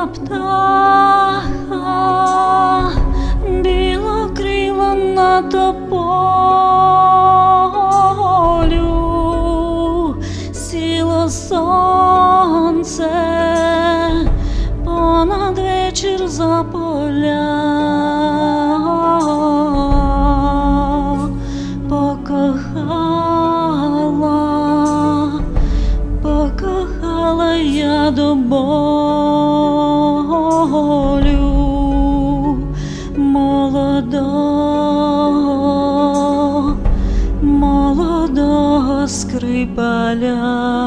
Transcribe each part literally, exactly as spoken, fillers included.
Сіла птаха, білокрила на тополю, сіло сонце понад вечір за поля. Покохала, покохала я до болю молодого, молодого скрипаля.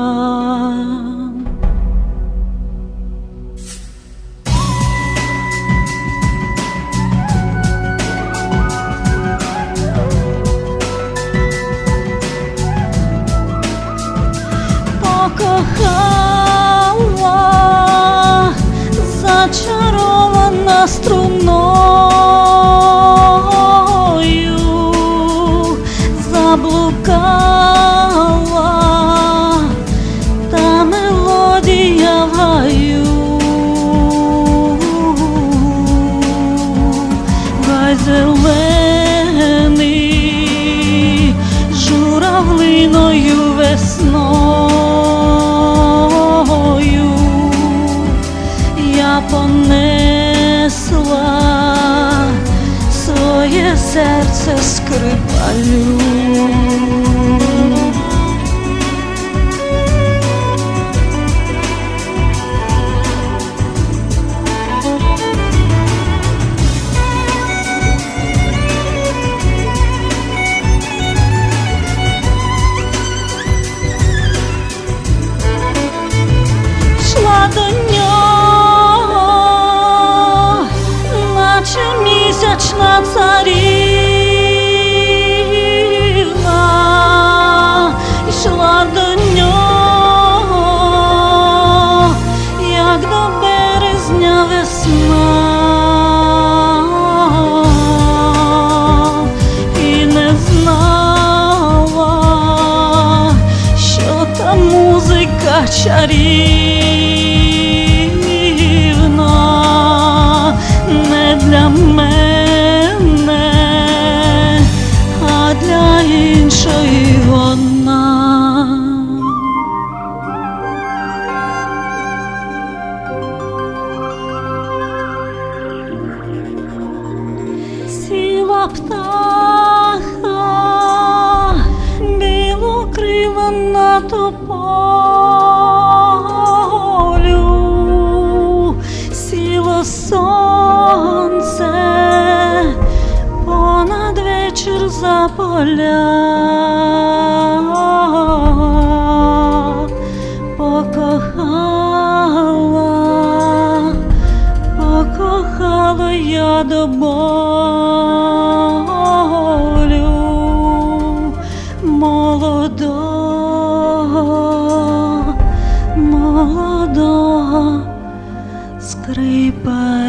Покохала, зачарована струною, заблукала та мелодія в гаю. Гай зелений журавлиною весною я понесла своє серце скрипалю. До нього, наче місячна царівна, йшла до нього, як до березня весна, і не знала, що та музика чарівна не для мене, а для іншої вона. Сіла птаха, білокрила на тополю, сіло сонце понад вечір за поля. Покохала, покохала я до болю молодого, молодого скрипаля.